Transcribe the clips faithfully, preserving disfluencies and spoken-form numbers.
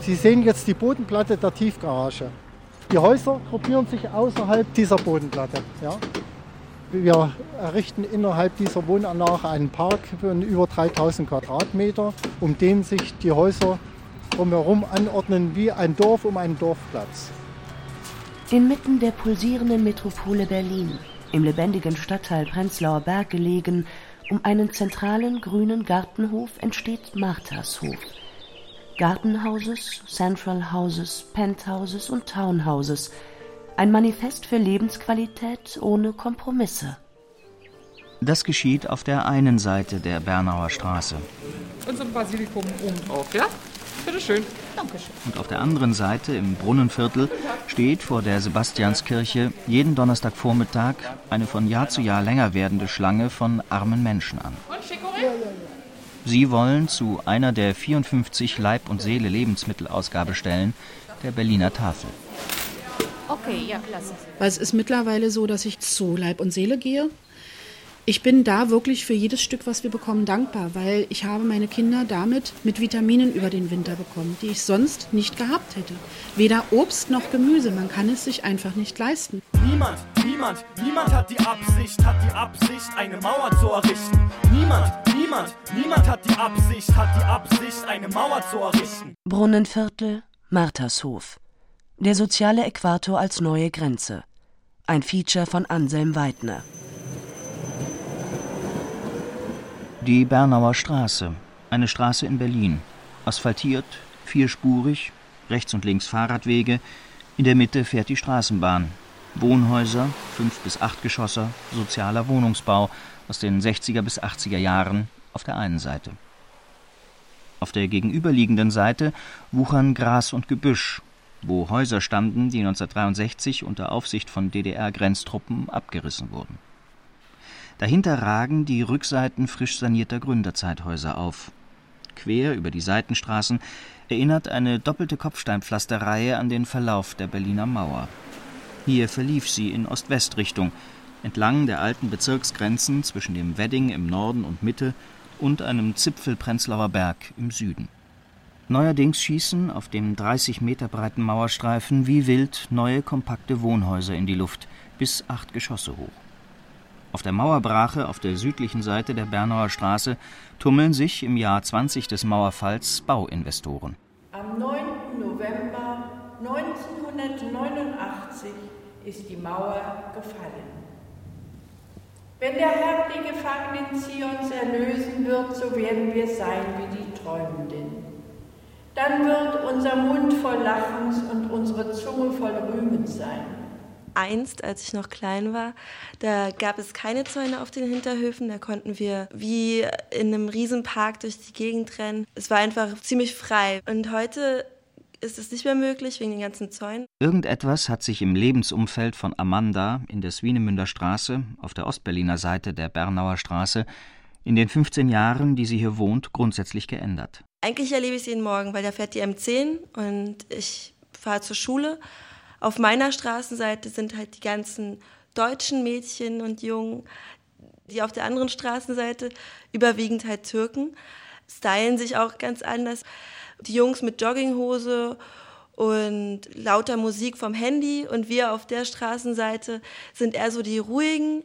Sie sehen jetzt die Bodenplatte der Tiefgarage. Die Häuser gruppieren sich außerhalb dieser Bodenplatte. Ja. Wir errichten innerhalb dieser Wohnanlage einen Park von über dreitausend Quadratmeter, um den sich die Häuser drumherum anordnen wie ein Dorf um einen Dorfplatz. Inmitten der pulsierenden Metropole Berlin, im lebendigen Stadtteil Prenzlauer Berg gelegen, um einen zentralen grünen Gartenhof entsteht Marthashof. Gartenhouses, Central Houses, Penthouses und Townhouses. Ein Manifest für Lebensqualität ohne Kompromisse. Das geschieht auf der einen Seite der Bernauer Straße. Und so ein Basilikum oben drauf, ja? Bitteschön. Dankeschön. Und auf der anderen Seite, im Brunnenviertel, steht vor der Sebastianskirche jeden Donnerstagvormittag eine von Jahr zu Jahr länger werdende Schlange von armen Menschen an. Und Chicorée? Sie wollen zu einer der vierundfünfzig Leib- und Seele-Lebensmittelausgabestellen der Berliner Tafel. Okay, ja, klasse. Weil es ist mittlerweile so, dass ich zu Leib und Seele gehe. Ich bin da wirklich für jedes Stück, was wir bekommen, dankbar, weil ich habe meine Kinder damit mit Vitaminen über den Winter bekommen, die ich sonst nicht gehabt hätte. Weder Obst noch Gemüse, man kann es sich einfach nicht leisten. Niemand, niemand, niemand hat die Absicht, hat die Absicht, eine Mauer zu errichten. Niemand, niemand, niemand hat die Absicht, hat die Absicht, eine Mauer zu errichten. Brunnenviertel, Marthashof. Der soziale Äquator als neue Grenze. Ein Feature von Anselm Weidner. Die Bernauer Straße, eine Straße in Berlin. Asphaltiert, vierspurig, rechts und links Fahrradwege, in der Mitte fährt die Straßenbahn. Wohnhäuser, fünf bis acht Geschosser, sozialer Wohnungsbau aus den sechziger bis achtziger Jahren auf der einen Seite. Auf der gegenüberliegenden Seite wuchern Gras und Gebüsch, wo Häuser standen, die neunzehnhundertdreiundsechzig unter Aufsicht von D D R-Grenztruppen abgerissen wurden. Dahinter ragen die Rückseiten frisch sanierter Gründerzeithäuser auf. Quer über die Seitenstraßen erinnert eine doppelte Kopfsteinpflasterreihe an den Verlauf der Berliner Mauer. Hier verlief sie in Ost-West-Richtung, entlang der alten Bezirksgrenzen zwischen dem Wedding im Norden und Mitte und einem Zipfel Prenzlauer Berg im Süden. Neuerdings schießen auf dem dreißig Meter breiten Mauerstreifen wie wild neue kompakte Wohnhäuser in die Luft, bis acht Geschosse hoch. Auf der Mauerbrache auf der südlichen Seite der Bernauer Straße tummeln sich im Jahr zwanzig des Mauerfalls Bauinvestoren. Am neunten November neunzehnhundertneunundachtzig ist die Mauer gefallen. Wenn der Herr die Gefangenen Zions erlösen wird, so werden wir sein wie die Träumenden. Dann wird unser Mund voll Lachens und unsere Zunge voll Rühmens sein. Einst, als ich noch klein war, da gab es keine Zäune auf den Hinterhöfen. Da konnten wir wie in einem Riesenpark durch die Gegend rennen. Es war einfach ziemlich frei. Und heute ist es nicht mehr möglich wegen den ganzen Zäunen. Irgendetwas hat sich im Lebensumfeld von Amanda in der Swinemünder Straße, auf der Ostberliner Seite der Bernauer Straße, in den fünfzehn Jahren, die sie hier wohnt, grundsätzlich geändert. Eigentlich erlebe ich es jeden Morgen, weil da fährt die M zehn und ich fahre zur Schule. Auf meiner Straßenseite sind halt die ganzen deutschen Mädchen und Jungen, die auf der anderen Straßenseite, überwiegend halt Türken, stylen sich auch ganz anders. Die Jungs mit Jogginghose und lauter Musik vom Handy und wir auf der Straßenseite sind eher so die ruhigen,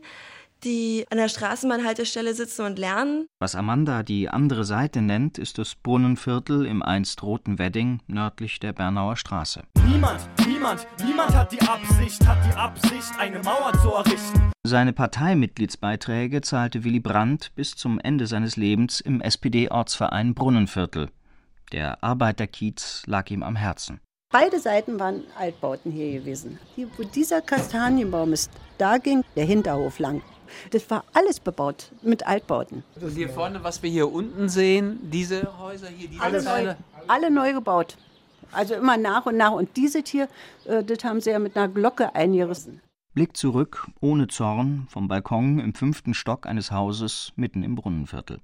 die an der Straßenbahnhaltestelle sitzen und lernen. Was Amanda die andere Seite nennt, ist das Brunnenviertel im einst roten Wedding nördlich der Bernauer Straße. Niemand, niemand, niemand hat die Absicht, hat die Absicht, eine Mauer zu errichten. Seine Parteimitgliedsbeiträge zahlte Willy Brandt bis zum Ende seines Lebens im S P D-Ortsverein Brunnenviertel. Der Arbeiterkiez lag ihm am Herzen. Beide Seiten waren Altbauten hier gewesen. Hier, wo dieser Kastanienbaum ist, da ging der Hinterhof lang. Das war alles bebaut mit Altbauten. Und hier vorne, was wir hier unten sehen, diese Häuser hier, diese alle, Teile? Neu, alle neu gebaut. Also immer nach und nach. Und diese hier, äh, das haben sie ja mit einer Glocke eingerissen. Blick zurück, ohne Zorn, vom Balkon im fünften Stock eines Hauses mitten im Brunnenviertel.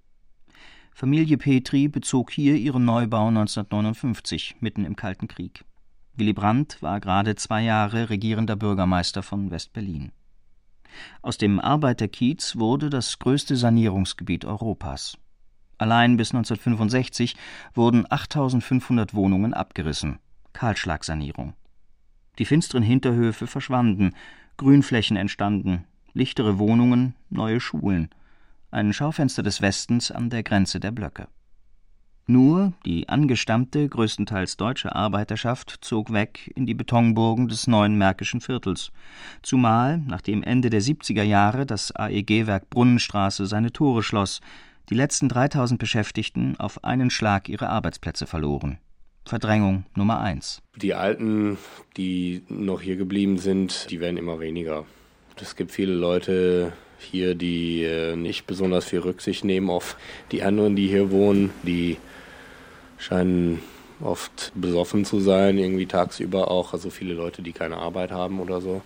Familie Petri bezog hier ihren Neubau neunzehnhundertneunundfünfzig, mitten im Kalten Krieg. Willy Brandt war gerade zwei Jahre regierender Bürgermeister von West-Berlin. Aus dem Arbeiterkiez wurde das größte Sanierungsgebiet Europas. Allein bis neunzehnhundertfünfundsechzig wurden achttausendfünfhundert Wohnungen abgerissen. Kahlschlagsanierung. Die finsteren Hinterhöfe verschwanden, Grünflächen entstanden, lichtere Wohnungen, neue Schulen, ein Schaufenster des Westens an der Grenze der Blöcke. Nur die angestammte, größtenteils deutsche Arbeiterschaft zog weg in die Betonburgen des neuen Märkischen Viertels, zumal, nachdem Ende der siebziger Jahre das A E G-Werk Brunnenstraße seine Tore schloss, die letzten dreitausend Beschäftigten auf einen Schlag ihre Arbeitsplätze verloren. Verdrängung Nummer eins. Die Alten, die noch hier geblieben sind, die werden immer weniger. Es gibt viele Leute hier, die nicht besonders viel Rücksicht nehmen auf die anderen, die hier wohnen, die scheinen oft besoffen zu sein, irgendwie tagsüber auch. Also viele Leute, die keine Arbeit haben oder so.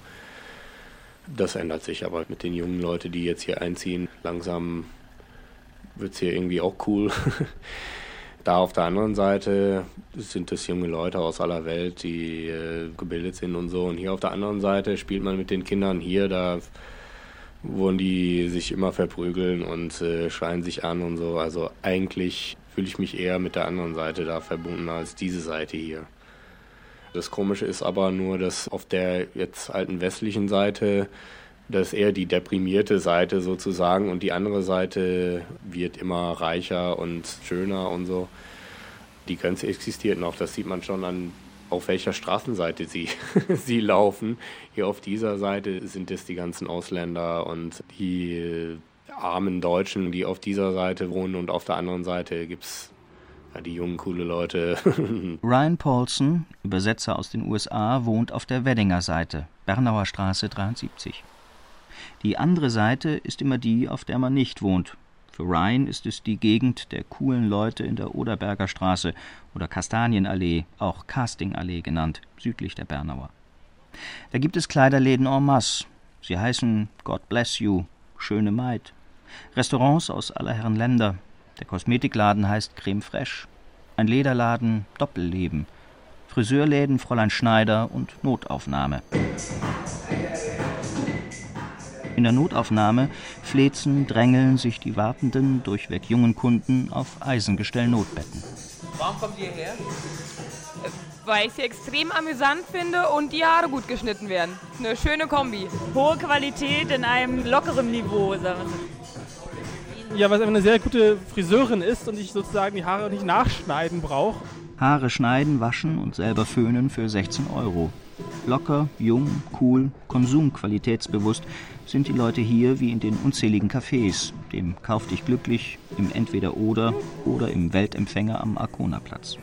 Das ändert sich aber mit den jungen Leuten, die jetzt hier einziehen. Langsam wird es hier irgendwie auch cool. Da auf der anderen Seite sind es junge Leute aus aller Welt, die äh, gebildet sind und so. Und hier auf der anderen Seite spielt man mit den Kindern hier, da wollen die sich immer verprügeln und äh, schreien sich an und so. Also eigentlich fühle ich mich eher mit der anderen Seite da verbunden als diese Seite hier. Das Komische ist aber nur, dass auf der jetzt alten westlichen Seite, das ist eher die deprimierte Seite sozusagen und die andere Seite wird immer reicher und schöner und so. Die Grenze existiert noch, das sieht man schon an, auf welcher Straßenseite sie, sie laufen. Hier auf dieser Seite sind es die ganzen Ausländer und die armen Deutschen, die auf dieser Seite wohnen und auf der anderen Seite gibt es ja, die jungen, coole Leute. Ryan Paulson, Übersetzer aus den U S A, wohnt auf der Weddinger Seite, Bernauer Straße dreiundsiebzig. Die andere Seite ist immer die, auf der man nicht wohnt. Für Ryan ist es die Gegend der coolen Leute in der Oderberger Straße oder Kastanienallee, auch Castingallee genannt, südlich der Bernauer. Da gibt es Kleiderläden en masse. Sie heißen God Bless You, Schöne Maid. Restaurants aus aller Herren Länder. Der Kosmetikladen heißt Creme Fraiche. Ein Lederladen Doppelleben. Friseurläden Fräulein Schneider und Notaufnahme. In der Notaufnahme flezen, drängeln sich die wartenden, durchweg jungen Kunden auf Eisengestell-Notbetten. Warum kommt ihr her? Weil ich sie extrem amüsant finde und die Haare gut geschnitten werden. Eine schöne Kombi. Hohe Qualität in einem lockeren Niveau, sagen wir so. Ja, weil es einfach eine sehr gute Friseurin ist und ich sozusagen die Haare nicht nachschneiden brauche. Haare schneiden, waschen und selber föhnen für sechzehn Euro. Locker, jung, cool, konsumqualitätsbewusst sind die Leute hier wie in den unzähligen Cafés, dem Kauf dich glücklich, im Entweder-Oder oder im Weltempfänger am Arkonaplatz.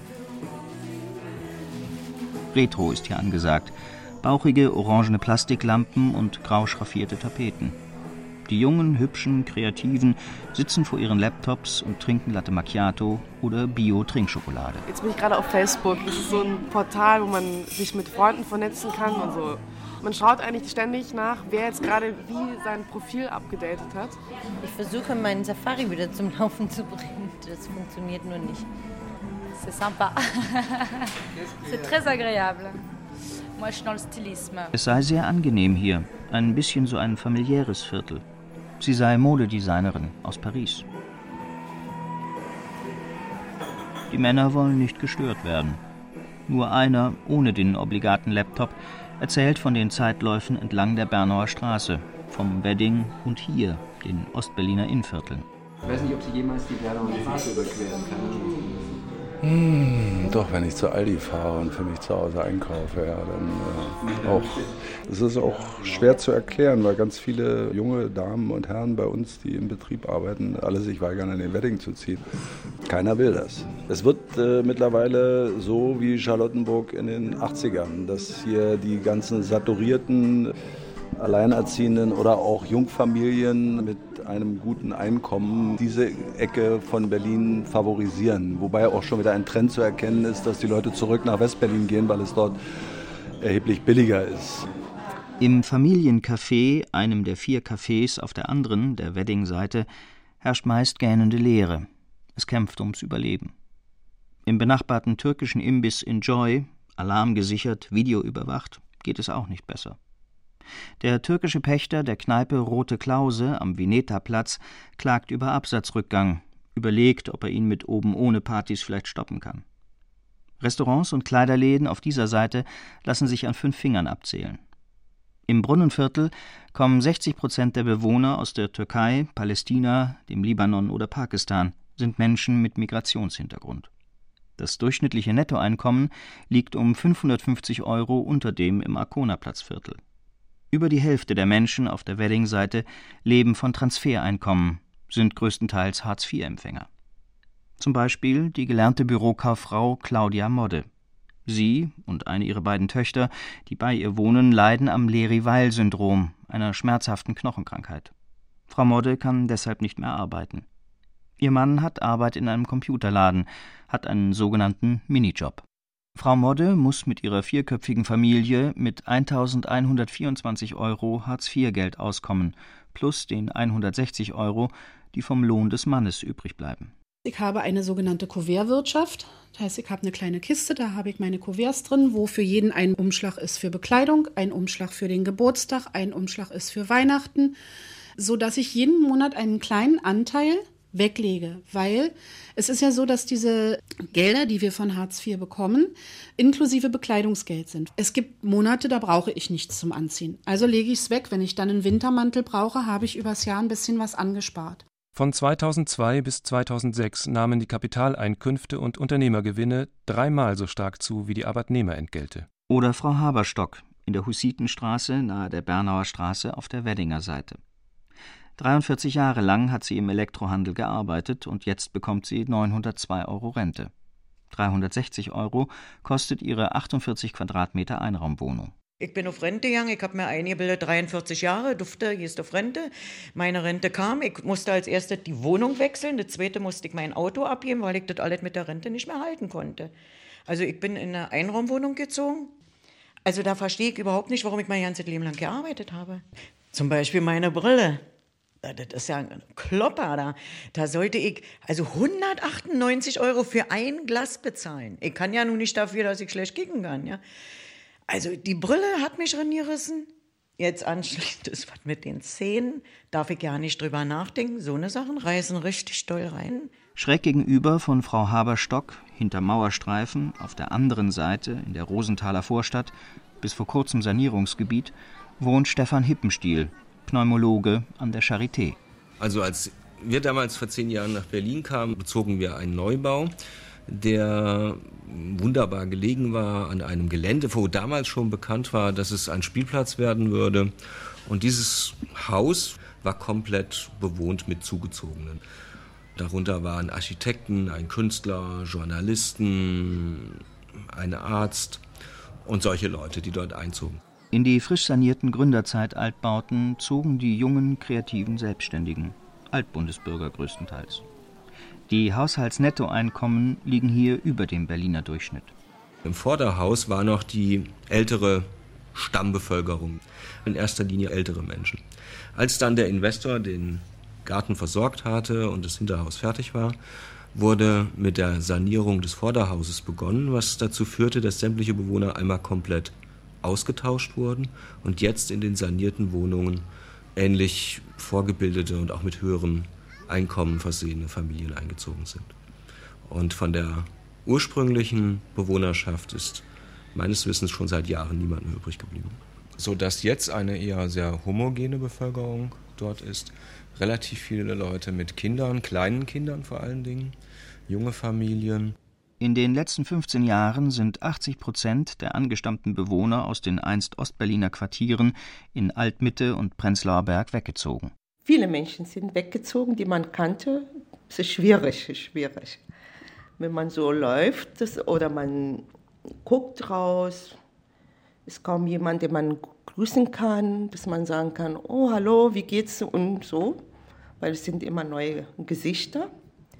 Retro ist hier angesagt. Bauchige, orangene Plastiklampen und grau schraffierte Tapeten. Die jungen, hübschen, Kreativen sitzen vor ihren Laptops und trinken Latte Macchiato oder Bio-Trinkschokolade. Jetzt bin ich gerade auf Facebook. Das ist so ein Portal, wo man sich mit Freunden vernetzen kann und so. Man schaut eigentlich ständig nach, wer jetzt gerade wie sein Profil abgedatet hat. Ich versuche, meinen Safari wieder zum Laufen zu bringen. Das funktioniert nur nicht. C'est sympa. C'est très agréable. Moi, je suis dans le stylisme. Es sei sehr angenehm hier, ein bisschen so ein familiäres Viertel. Sie sei Modedesignerin aus Paris. Die Männer wollen nicht gestört werden. Nur einer, ohne den obligaten Laptop, erzählt von den Zeitläufen entlang der Bernauer Straße, vom Wedding und hier, den Ostberliner Innenvierteln. Ich weiß nicht, ob sie jemals die Bernauer Straße überqueren kann. Hm, doch, wenn ich zu Aldi fahre und für mich zu Hause einkaufe, ja, dann äh, auch. Es ist auch schwer zu erklären, weil ganz viele junge Damen und Herren bei uns, die im Betrieb arbeiten, alle sich weigern, in den Wedding zu ziehen. Keiner will das. Es wird äh, mittlerweile so wie Charlottenburg in den achtzigern, dass hier die ganzen saturierten Alleinerziehenden oder auch Jungfamilien mit einem guten Einkommen diese Ecke von Berlin favorisieren. Wobei auch schon wieder ein Trend zu erkennen ist, dass die Leute zurück nach Westberlin gehen, weil es dort erheblich billiger ist. Im Familiencafé, einem der vier Cafés auf der anderen, der Wedding-Seite, herrscht meist gähnende Leere. Es kämpft ums Überleben. Im benachbarten türkischen Imbiss Enjoy, alarmgesichert, videoüberwacht, geht es auch nicht besser. Der türkische Pächter der Kneipe Rote Klause am Vineta-Platz klagt über Absatzrückgang, überlegt, ob er ihn mit oben ohne Partys vielleicht stoppen kann. Restaurants und Kleiderläden auf dieser Seite lassen sich an fünf Fingern abzählen. Im Brunnenviertel kommen sechzig Prozent der Bewohner aus der Türkei, Palästina, dem Libanon oder Pakistan, sind Menschen mit Migrationshintergrund. Das durchschnittliche Nettoeinkommen liegt um fünfhundertfünfzig Euro unter dem im Arkona-Platzviertel. Über die Hälfte der Menschen auf der Wedding-Seite leben von Transfereinkommen, sind größtenteils Hartz-vier-Empfänger. Zum Beispiel die gelernte Bürokauffrau Claudia Modde. Sie und eine ihrer beiden Töchter, die bei ihr wohnen, leiden am Léri-Weil-Syndrom, einer schmerzhaften Knochenkrankheit. Frau Modde kann deshalb nicht mehr arbeiten. Ihr Mann hat Arbeit in einem Computerladen, hat einen sogenannten Minijob. Frau Modde muss mit ihrer vierköpfigen Familie mit eintausendeinhundertvierundzwanzig Euro Hartz-vier-Geld auskommen, plus den hundertsechzig Euro, die vom Lohn des Mannes übrig bleiben. Ich habe eine sogenannte Kuvertwirtschaft. Das heißt, ich habe eine kleine Kiste, da habe ich meine Kuverts drin, wo für jeden ein Umschlag ist für Bekleidung, ein Umschlag für den Geburtstag, ein Umschlag ist für Weihnachten, sodass ich jeden Monat einen kleinen Anteil weglege, weil es ist ja so, dass diese Gelder, die wir von Hartz vier bekommen, inklusive Bekleidungsgeld sind. Es gibt Monate, da brauche ich nichts zum Anziehen. Also lege ich es weg. Wenn ich dann einen Wintermantel brauche, habe ich übers Jahr ein bisschen was angespart. Von zweitausendzwei bis zweitausendsechs nahmen die Kapitaleinkünfte und Unternehmergewinne dreimal so stark zu wie die Arbeitnehmerentgelte. Oder Frau Haberstock in der Hussitenstraße nahe der Bernauer Straße auf der Weddinger Seite. dreiundvierzig Jahre lang hat sie im Elektrohandel gearbeitet und jetzt bekommt sie neunhundertzwei Euro Rente. dreihundertsechzig Euro kostet ihre achtundvierzig Quadratmeter Einraumwohnung. Ich bin auf Rente gegangen, ich habe mir eingebildet, dreiundvierzig Jahre, durfte, gehst auf Rente. Meine Rente kam, ich musste als erstes die Wohnung wechseln, das zweite musste ich mein Auto abgeben, weil ich das alles mit der Rente nicht mehr halten konnte. Also ich bin in eine Einraumwohnung gezogen. Also da verstehe ich überhaupt nicht, warum ich mein ganzes Leben lang gearbeitet habe. Zum Beispiel meine Brille. Das ist ja ein Klopper da. Da sollte ich also hundertachtundneunzig Euro für ein Glas bezahlen. Ich kann ja nun nicht dafür, dass ich schlecht kicken kann, ja. Also die Brille hat mich rangerissen. Jetzt anschließend ist was mit den Zähnen. Darf ich ja nicht drüber nachdenken. So eine Sachen reißen richtig doll rein. Schräg gegenüber von Frau Haberstock, hinter Mauerstreifen, auf der anderen Seite, in der Rosenthaler Vorstadt, bis vor kurzem Sanierungsgebiet, wohnt Stefan Hippenstiel, Pneumologe an der Charité. Also als wir damals vor zehn Jahren nach Berlin kamen, bezogen wir einen Neubau, der wunderbar gelegen war an einem Gelände, wo damals schon bekannt war, dass es ein Spielplatz werden würde. Und dieses Haus war komplett bewohnt mit Zugezogenen. Darunter waren Architekten, ein Künstler, Journalisten, ein Arzt und solche Leute, die dort einzogen. In die frisch sanierten Gründerzeit-Altbauten zogen die jungen, kreativen Selbstständigen, Altbundesbürger größtenteils. Die Haushaltsnettoeinkommen liegen hier über dem Berliner Durchschnitt. Im Vorderhaus war noch die ältere Stammbevölkerung, in erster Linie ältere Menschen. Als dann der Investor den Garten versorgt hatte und das Hinterhaus fertig war, wurde mit der Sanierung des Vorderhauses begonnen, was dazu führte, dass sämtliche Bewohner einmal komplett ausgetauscht wurden und jetzt in den sanierten Wohnungen ähnlich vorgebildete und auch mit höheren Einkommen versehene Familien eingezogen sind. Und von der ursprünglichen Bewohnerschaft ist meines Wissens schon seit Jahren niemand mehr übrig geblieben. Sodass jetzt eine eher sehr homogene Bevölkerung dort ist. Relativ viele Leute mit Kindern, kleinen Kindern vor allen Dingen, junge Familien. In den letzten fünfzehn Jahren sind achtzig Prozent der angestammten Bewohner aus den einst Ostberliner Quartieren in Altmitte und Prenzlauer Berg weggezogen. Viele Menschen sind weggezogen, die man kannte. Es ist schwierig, schwierig. Wenn man so läuft das, oder man guckt raus, ist kaum jemand, den man grüßen kann, dass man sagen kann, oh, hallo, wie geht's und so. Weil es sind immer neue Gesichter.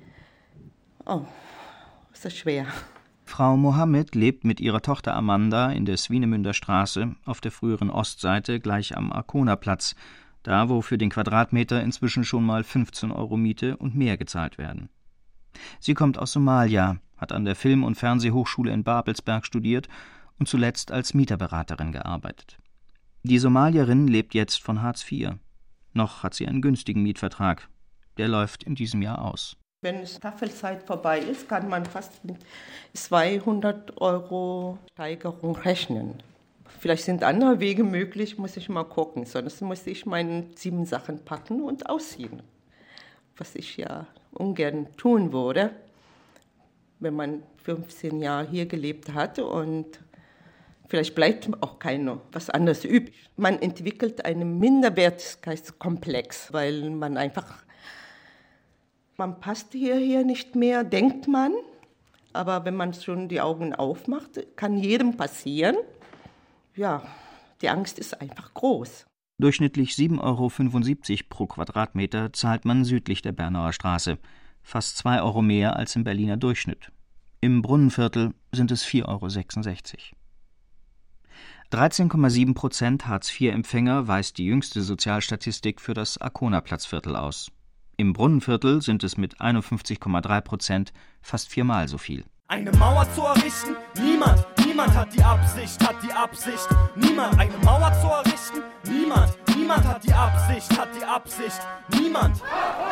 Oh, ist das schwer. Frau Mohammed lebt mit ihrer Tochter Amanda in der Swinemünder Straße auf der früheren Ostseite gleich am Arkona-Platz, da wo für den Quadratmeter inzwischen schon mal fünfzehn Euro Miete und mehr gezahlt werden. Sie kommt aus Somalia, hat an der Film- und Fernsehhochschule in Babelsberg studiert und zuletzt als Mieterberaterin gearbeitet. Die Somalierin lebt jetzt von Hartz vier. Noch hat sie einen günstigen Mietvertrag. Der läuft in diesem Jahr aus. Wenn Staffelzeit vorbei ist, kann man fast mit zweihundert Euro Steigerung rechnen. Vielleicht sind andere Wege möglich, muss ich mal gucken. Sonst muss ich meine sieben Sachen packen und ausziehen. Was ich ja ungern tun würde, wenn man fünfzehn Jahre hier gelebt hat und vielleicht bleibt auch keiner was anderes übrig. Man entwickelt einen Minderwertigkeitskomplex, weil man einfach, man passt hierher nicht mehr, denkt man. Aber wenn man schon die Augen aufmacht, kann jedem passieren. Ja, die Angst ist einfach groß. Durchschnittlich sieben Euro fünfundsiebzig pro Quadratmeter zahlt man südlich der Bernauer Straße. Fast zwei Euro mehr als im Berliner Durchschnitt. Im Brunnenviertel sind es vier Euro sechsundsechzig. dreizehn Komma sieben Prozent Hartz-vier-Empfänger weist die jüngste Sozialstatistik für das Arkona-Platzviertel aus. Im Brunnenviertel sind es mit einundfünfzig Komma drei Prozent fast viermal so viel. Eine Mauer zu errichten, niemand, niemand hat die Absicht, hat die Absicht, niemand. Eine Mauer zu errichten, niemand, niemand hat die Absicht, hat die Absicht, niemand.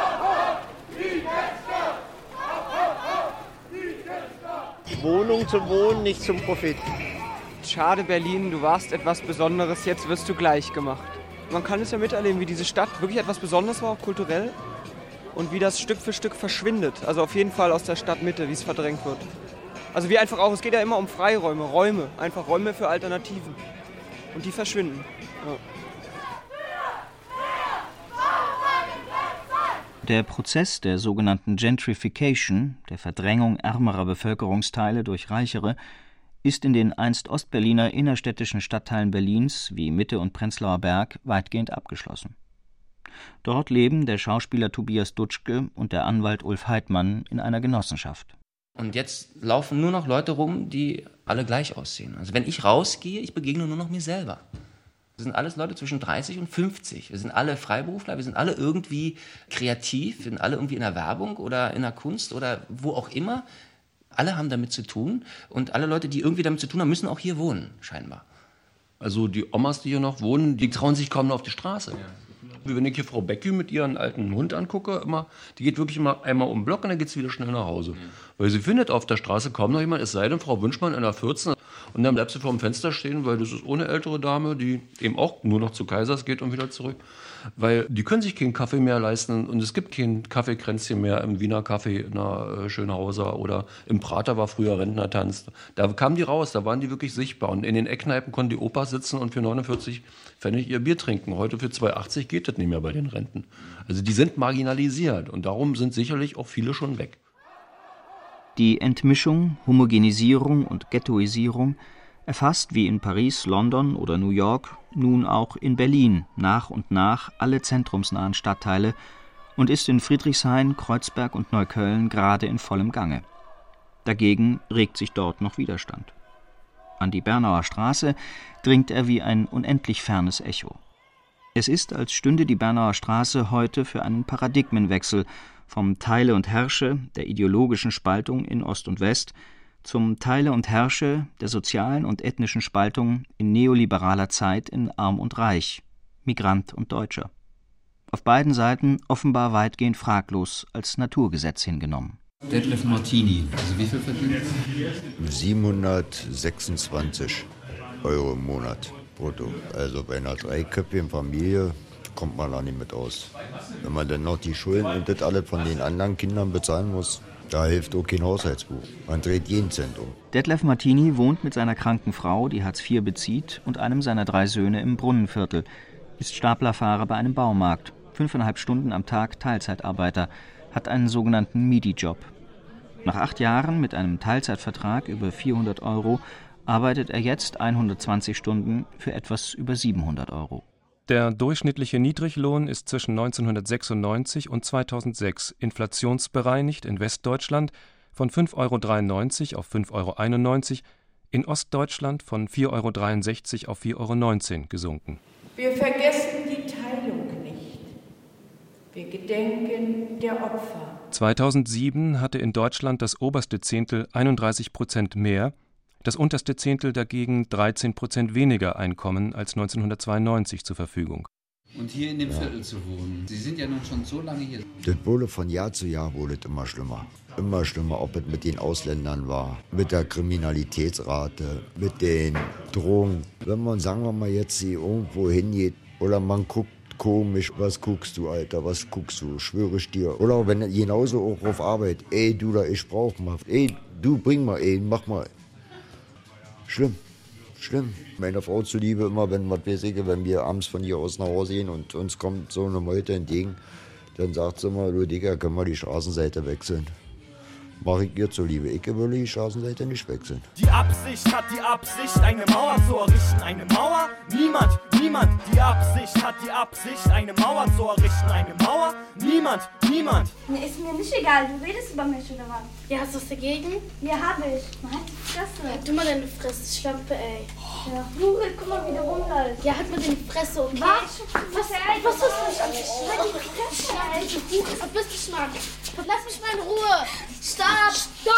Wohnung zum Wohnen, nicht zum Profit. Schade, Berlin, du warst etwas Besonderes, jetzt wirst du gleich gemacht. Man kann es ja miterleben, wie diese Stadt wirklich etwas Besonderes war, auch kulturell. Und wie das Stück für Stück verschwindet. Also auf jeden Fall aus der Stadtmitte, wie es verdrängt wird. Also wie einfach auch, es geht ja immer um Freiräume, Räume, einfach Räume für Alternativen. Und die verschwinden. Ja. Der Prozess der sogenannten Gentrification, der Verdrängung ärmerer Bevölkerungsteile durch reichere, ist in den einst Ostberliner innerstädtischen Stadtteilen Berlins wie Mitte und Prenzlauer Berg weitgehend abgeschlossen. Dort leben der Schauspieler Tobias Dutschke und der Anwalt Ulf Heidmann in einer Genossenschaft. Und jetzt laufen nur noch Leute rum, die alle gleich aussehen. Also wenn ich rausgehe, ich begegne nur noch mir selber. Das sind alles Leute zwischen dreißig und fünfzig. Wir sind alle Freiberufler, wir sind alle irgendwie kreativ, wir sind alle irgendwie in der Werbung oder in der Kunst oder wo auch immer. Alle haben damit zu tun und alle Leute, die irgendwie damit zu tun haben, müssen auch hier wohnen, scheinbar. Also die Omas, die hier noch wohnen, die trauen sich kaum noch auf die Straße. Ja. Wenn ich hier Frau Becky mit ihren alten Hund angucke, immer, die geht wirklich immer einmal um den Block und dann geht sie wieder schnell nach Hause. Mhm. Weil sie findet auf der Straße kaum noch jemand, es sei denn, Frau Wünschmann in der vierzehn. Und dann bleibt sie vor dem Fenster stehen, weil das ist ohne ältere Dame, die eben auch nur noch zu Kaisers geht und wieder zurück. Weil die können sich keinen Kaffee mehr leisten und es gibt kein Kaffeekränzchen mehr im Wiener Café in der Schönhauser oder im Prater war früher Rentnertanz. Da kamen die raus, da waren die wirklich sichtbar. Und in den Eckkneipen konnten die Opas sitzen und für neunundvierzig Pfennig ihr Bier trinken. Heute für zwei achtzig geht das nicht mehr bei den Renten. Also die sind marginalisiert und darum sind sicherlich auch viele schon weg. Die Entmischung, Homogenisierung und Ghettoisierung erfasst wie in Paris, London oder New York nun auch in Berlin nach und nach alle zentrumsnahen Stadtteile und ist in Friedrichshain, Kreuzberg und Neukölln gerade in vollem Gange. Dagegen regt sich dort noch Widerstand. An die Bernauer Straße dringt er wie ein unendlich fernes Echo. Es ist, als stünde die Bernauer Straße heute für einen Paradigmenwechsel vom Teile und Herrsche der ideologischen Spaltung in Ost und West zum Teile und Herrsche der sozialen und ethnischen Spaltung in neoliberaler Zeit in Arm und Reich, Migrant und Deutscher. Auf beiden Seiten offenbar weitgehend fraglos als Naturgesetz hingenommen. Detlef Martini, also wie viel verdient er? siebenhundertsechsundzwanzig Euro im Monat brutto. Also bei einer dreiköpfigen Familie kommt man da nicht mit aus. Wenn man dann noch die Schulden und das alles von den anderen Kindern bezahlen muss, da hilft auch kein Haushaltsbuch. Man dreht jeden Cent um. Detlef Martini wohnt mit seiner kranken Frau, die Hartz vier bezieht, und einem seiner drei Söhne im Brunnenviertel, ist Staplerfahrer bei einem Baumarkt, fünfeinhalb Stunden am Tag Teilzeitarbeiter, hat einen sogenannten Midi-Job. Nach acht Jahren mit einem Teilzeitvertrag über vierhundert Euro arbeitet er jetzt hundertzwanzig Stunden für etwas über siebenhundert Euro. Der durchschnittliche Niedriglohn ist zwischen neunzehnhundertsechsundneunzig und zweitausendsechs inflationsbereinigt in Westdeutschland von fünf Euro dreiundneunzig auf fünf Euro einundneunzig, in Ostdeutschland von vier Euro dreiundsechzig auf vier Euro neunzehn gesunken. Wir vergessen die Teilung nicht. Wir gedenken der Opfer. zweitausendsieben hatte in Deutschland das oberste Zehntel einunddreißig Prozent mehr, das unterste Zehntel dagegen dreizehn Prozent weniger Einkommen als neunzehnhundertzweiundneunzig zur Verfügung. Und hier in dem Ja. Viertel zu wohnen. Sie sind ja nun schon so lange hier. Das wurde von Jahr zu Jahr wurde es immer schlimmer. Immer schlimmer, ob es mit den Ausländern war, mit der Kriminalitätsrate, mit den Drogen. Wenn man, sagen wir mal, jetzt hier irgendwo hingeht oder man guckt komisch, was guckst du, Alter, was guckst du, schwöre ich dir. Oder wenn genauso auch auf Arbeit, ey, du da, ich brauch mal, ey, du bring mal, ey, mach mal. Schlimm, schlimm. Meiner Frau zuliebe immer, wenn, was weiß ich, wenn wir abends von hier aus nach Hause gehen und uns kommt so eine Meute entgegen, dann sagt sie immer, du Digga, können wir die Straßenseite wechseln. Mach ich ihr zuliebe. Ich will die Straßenseite nicht wechseln. Die Absicht hat die Absicht, eine Mauer zu errichten. Eine Mauer? Niemand, niemand. Die Absicht hat die Absicht, eine Mauer zu errichten. Eine Mauer? Niemand, niemand. Mir ist mir nicht egal, du redest über mich oder was? Ja, hast du was dagegen? Ja, hab ich. Halt die Fresse. Halt du mal deine Fresse, Schlampe, ey. Ja. Du, guck mal, wie du rumläufst. Ja, halt mal deine Fresse, okay? Was? Was, was ist das an dich? Halt die Fresse, ey. Du, verpiss dich mal. Lass mich mal in Ruhe. Stopp!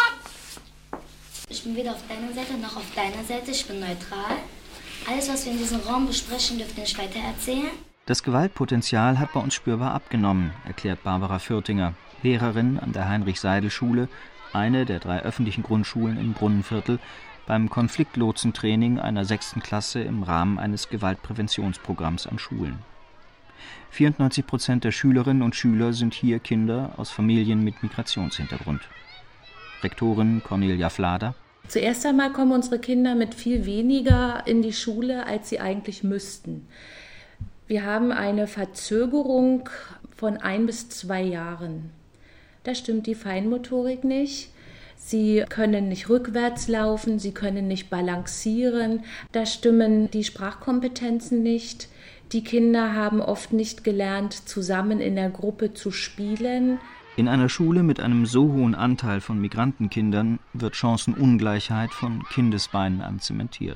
Stopp! Ich bin weder auf deiner Seite noch auf deiner Seite. Ich bin neutral. Alles, was wir in diesem Raum besprechen, dürft ihr nicht weiter erzählen. Das Gewaltpotenzial hat bei uns spürbar abgenommen, erklärt Barbara Fürtinger, Lehrerin an der Heinrich-Seidel-Schule, eine der drei öffentlichen Grundschulen im Brunnenviertel, beim Konfliktlotsentraining einer sechsten Klasse im Rahmen eines Gewaltpräventionsprogramms an Schulen. vierundneunzig Prozent der Schülerinnen und Schüler sind hier Kinder aus Familien mit Migrationshintergrund. Rektorin Cornelia Flader. Zuerst einmal kommen unsere Kinder mit viel weniger in die Schule, als sie eigentlich müssten. Wir haben eine Verzögerung von ein bis zwei Jahren. Da stimmt die Feinmotorik nicht. Sie können nicht rückwärts laufen, sie können nicht balancieren. Da stimmen die Sprachkompetenzen nicht. Die Kinder haben oft nicht gelernt, zusammen in der Gruppe zu spielen. In einer Schule mit einem so hohen Anteil von Migrantenkindern wird Chancenungleichheit von Kindesbeinen an zementiert.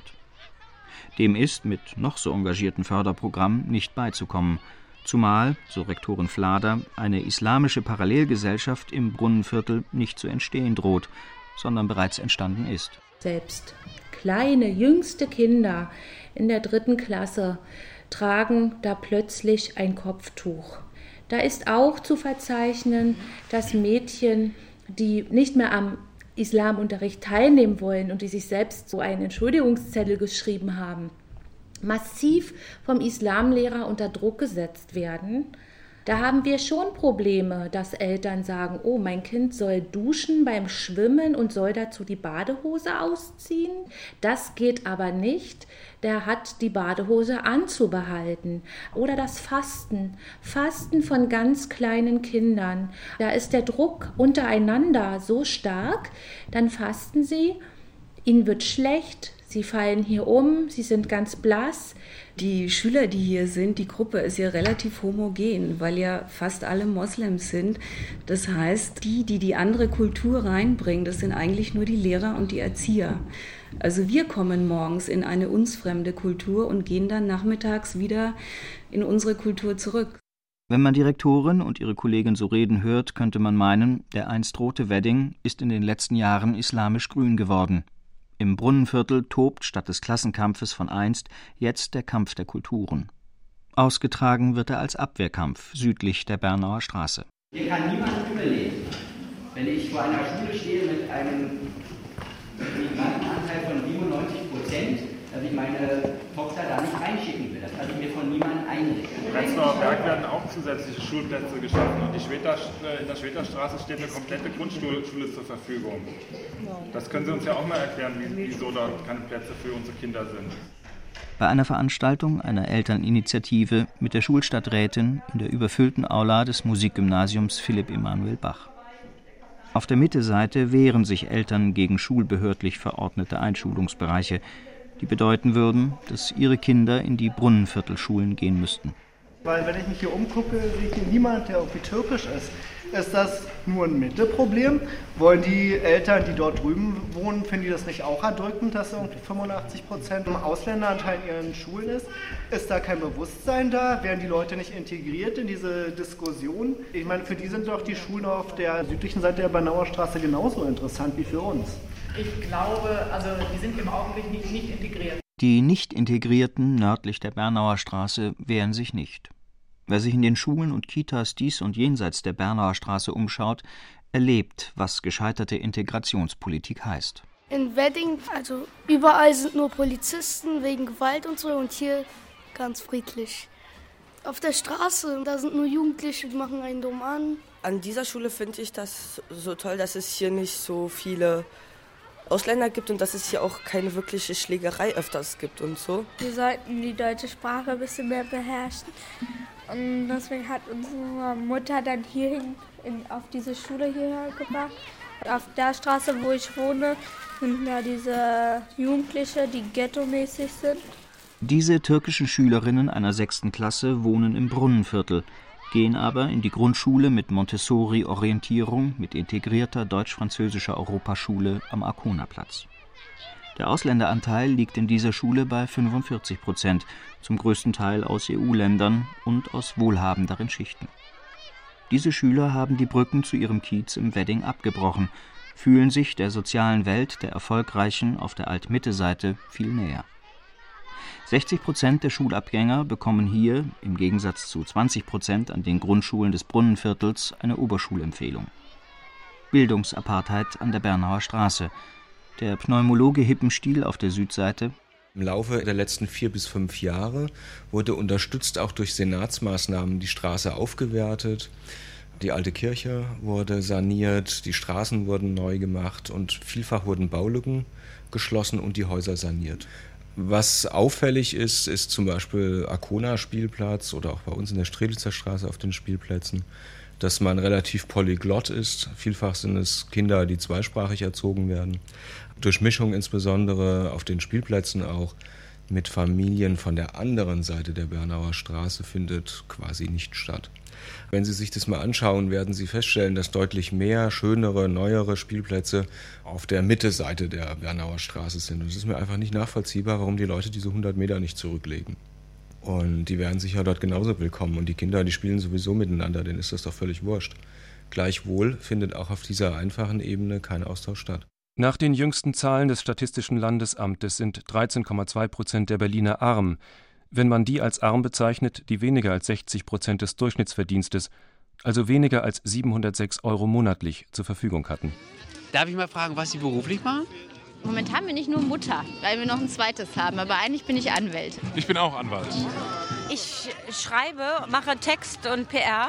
Dem ist mit noch so engagierten Förderprogrammen nicht beizukommen, zumal, so Rektorin Flader, eine islamische Parallelgesellschaft im Brunnenviertel nicht zu entstehen droht, sondern bereits entstanden ist. Selbst kleine, jüngste Kinder in der dritten Klasse tragen da plötzlich ein Kopftuch. Da ist auch zu verzeichnen, dass Mädchen, die nicht mehr am Islamunterricht teilnehmen wollen und die sich selbst so einen Entschuldigungszettel geschrieben haben, massiv vom Islamlehrer unter Druck gesetzt werden. Da haben wir schon Probleme, dass Eltern sagen, oh, mein Kind soll duschen beim Schwimmen und soll dazu die Badehose ausziehen. Das geht aber nicht. Der hat die Badehose anzubehalten. Oder das Fasten. Fasten von ganz kleinen Kindern. Da ist der Druck untereinander so stark, dann fasten sie, ihnen wird schlecht, sie fallen hier um, sie sind ganz blass. Die Schüler, die hier sind, die Gruppe ist ja relativ homogen, weil ja fast alle Moslems sind. Das heißt, die, die die andere Kultur reinbringen, das sind eigentlich nur die Lehrer und die Erzieher. Also wir kommen morgens in eine uns fremde Kultur und gehen dann nachmittags wieder in unsere Kultur zurück. Wenn man die Rektorin und ihre Kollegin so reden hört, könnte man meinen, der einst rote Wedding ist in den letzten Jahren islamisch grün geworden. Im Brunnenviertel tobt statt des Klassenkampfes von einst jetzt der Kampf der Kulturen. Ausgetragen wird er als Abwehrkampf südlich der Bernauer Straße. Hier kann niemand überleben. Wenn ich vor einer Schule stehe mit einem Migrantenanteil von siebenundneunzig Prozent, dass ich meine Tochter da nicht reinschicken will. Das kann ich mir von niemandem einrichten. In Prenzlauer Berg werden auch zusätzliche Schulplätze geschaffen und die Schwedter, in der Schwederstraße steht eine komplette Grundschule zur Verfügung. Das können Sie uns ja auch mal erklären, wieso da keine Plätze für unsere Kinder sind. Bei einer Veranstaltung einer Elterninitiative mit der Schulstadträtin in der überfüllten Aula des Musikgymnasiums Philipp Emanuel Bach. Auf der Mitteseite wehren sich Eltern gegen schulbehördlich verordnete Einschulungsbereiche, die bedeuten würden, dass ihre Kinder in die Brunnenviertelschulen gehen müssten. Weil wenn ich mich hier umgucke, sehe ich hier niemand, der irgendwie türkisch ist. Ist das nur ein Mittelproblem? Wollen die Eltern, die dort drüben wohnen, finden die das nicht auch erdrückend, dass irgendwie fünfundachtzig Prozent Ausländeranteil in ihren Schulen ist? Ist da kein Bewusstsein da? Werden die Leute nicht integriert in diese Diskussion? Ich meine, für die sind doch die Schulen auf der südlichen Seite der Bernauer Straße genauso interessant wie für uns. Ich glaube, also die sind im Augenblick nicht, nicht integriert. Die Nicht-Integrierten nördlich der Bernauer Straße wehren sich nicht. Wer sich in den Schulen und Kitas dies und jenseits der Bernauer Straße umschaut, erlebt, was gescheiterte Integrationspolitik heißt. In Wedding, also überall sind nur Polizisten wegen Gewalt und so und hier ganz friedlich. Auf der Straße, da sind nur Jugendliche, die machen einen dumm an. An dieser Schule finde ich das so toll, dass es hier nicht so viele Ausländer gibt und dass es hier auch keine wirkliche Schlägerei öfters gibt und so. Wir sollten die deutsche Sprache ein bisschen mehr beherrschen. Und deswegen hat unsere Mutter dann hierhin in, auf diese Schule hierher gebracht. Auf der Straße, wo ich wohne, sind ja diese Jugendliche, die ghetto-mäßig sind. Diese türkischen Schülerinnen einer sechsten Klasse wohnen im Brunnenviertel, gehen aber in die Grundschule mit Montessori-Orientierung mit integrierter deutsch-französischer Europaschule am Arkonaplatz. Der Ausländeranteil liegt in dieser Schule bei fünfundvierzig Prozent, zum größten Teil aus E U-Ländern und aus wohlhabenderen Schichten. Diese Schüler haben die Brücken zu ihrem Kiez im Wedding abgebrochen, fühlen sich der sozialen Welt der Erfolgreichen auf der Alt-Mitte-Seite viel näher. sechzig Prozent der Schulabgänger bekommen hier, im Gegensatz zu zwanzig Prozent an den Grundschulen des Brunnenviertels, eine Oberschulempfehlung. Bildungsapartheid an der Bernauer Straße. Der Pneumologe Hippenstiel auf der Südseite: Im Laufe der letzten vier bis fünf Jahre wurde unterstützt auch durch Senatsmaßnahmen die Straße aufgewertet. Die alte Kirche wurde saniert, die Straßen wurden neu gemacht und vielfach wurden Baulücken geschlossen und die Häuser saniert. Was auffällig ist, ist zum Beispiel Arkona-Spielplatz oder auch bei uns in der Strelitzer Straße auf den Spielplätzen, dass man relativ polyglott ist. Vielfach sind es Kinder, die zweisprachig erzogen werden. Durchmischung insbesondere auf den Spielplätzen auch mit Familien von der anderen Seite der Bernauer Straße findet quasi nicht statt. Wenn Sie sich das mal anschauen, werden Sie feststellen, dass deutlich mehr schönere, neuere Spielplätze auf der Mitteseite der Bernauer Straße sind. Und es ist mir einfach nicht nachvollziehbar, warum die Leute diese hundert Meter nicht zurücklegen. Und die wären sicher dort genauso willkommen. Und die Kinder, die spielen sowieso miteinander, denen ist das doch völlig wurscht. Gleichwohl findet auch auf dieser einfachen Ebene kein Austausch statt. Nach den jüngsten Zahlen des Statistischen Landesamtes sind dreizehn Komma zwei Prozent der Berliner arm. Wenn man die als arm bezeichnet, die weniger als sechzig Prozent des Durchschnittsverdienstes, also weniger als siebenhundertsechs Euro monatlich zur Verfügung hatten. Darf ich mal fragen, was Sie beruflich machen? Momentan bin ich nur Mutter, weil wir noch ein zweites haben, aber eigentlich bin ich Anwältin. Ich bin auch Anwalt. Ich schreibe, mache Text und P R.